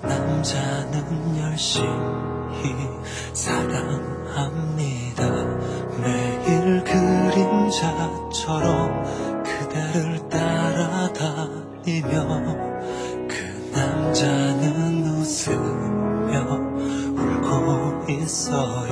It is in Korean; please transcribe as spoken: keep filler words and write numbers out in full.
남자는 열심히 사랑합니다. 매일 그림자처럼 그대를 따라다니며 그 남자는 웃으며 울고 있어요.